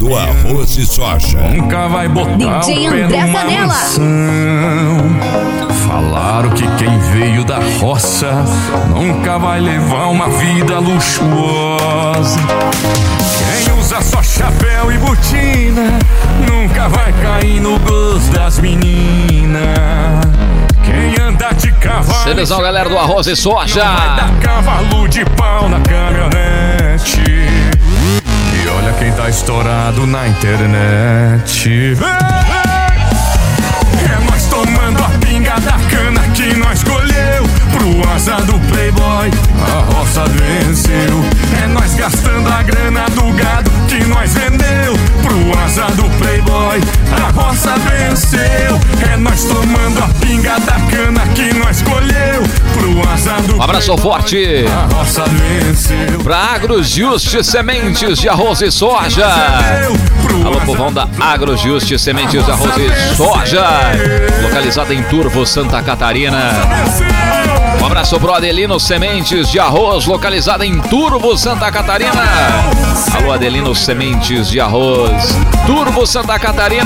do arroz e soja. Nunca vai botar DJ o pé André numa Zanella. mansão. Falaram que quem veio da roça nunca vai levar uma vida luxuosa. Quem usa só chapéu e botina nunca vai cair no gosto das meninas. Quem anda de cavalo, Celezão, galera do arroz e soja. não vai dar cavalo de pau na caminhonete. E olha quem tá estourado na internet. É nós tomando a pinga da cana que nós colheu. Pro asa do Playboy a roça venceu. É nós gastando a grana do gado que nós vendeu. Pro asa do Playboy a roça venceu. É nós tomando a pinga da cana que nós colheu. Pro asa do Abraço forte a roça venceu. pra Agrojuste Sementes de Arroz e Soja. Alô, povão da Agrojuste Sementes de Arroz e Soja, localizada em Turvo, Santa Catarina. Um abraço pro Adelino Sementes de Arroz, localizada em Turvo, Santa Catarina. Alô, Adelino Sementes de Arroz, Turvo, Santa Catarina.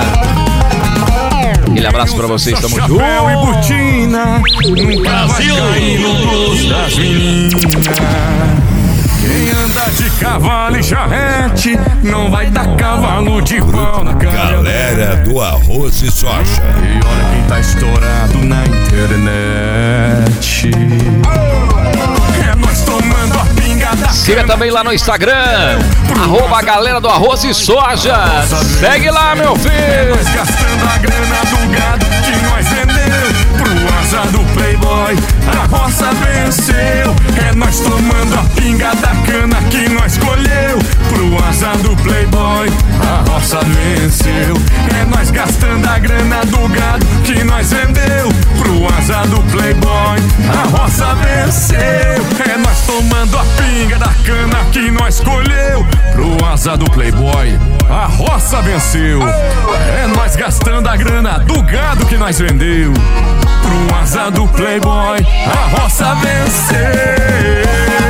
Aquele abraço pra vocês, tamo junto. Chapéu e botina, nunca vai cair no gosto das meninas. Quem anda de cavalo e charrete não vai dar cavalo de pau na caminhonete. Galera do arroz e soja. E olha quem tá estourado na internet. É nós tomando a pinga da Siga cana. também lá no Instagram, @ galera do arroz e soja. Segue lá, meu É filho. nós gastando a grana do gado que nós vendeu. Pro asa do Playboy a roça venceu. É nós tomando a pinga da cana que nós colheu. Pro asa do Playboy a roça venceu. É nós gastando a grana do gado que nós vendeu. Pro asa do Playboy a roça venceu. É nós tomando a pinga da cana que nós colheu. Pro asa do Playboy a roça venceu. É nós gastando a grana do gado que nós vendeu. Pro asa do Playboy a roça venceu.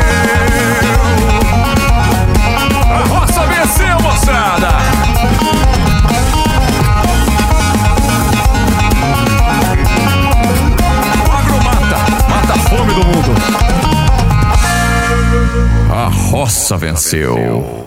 A roça venceu, moçada. O agro mata a fome do mundo. A roça venceu.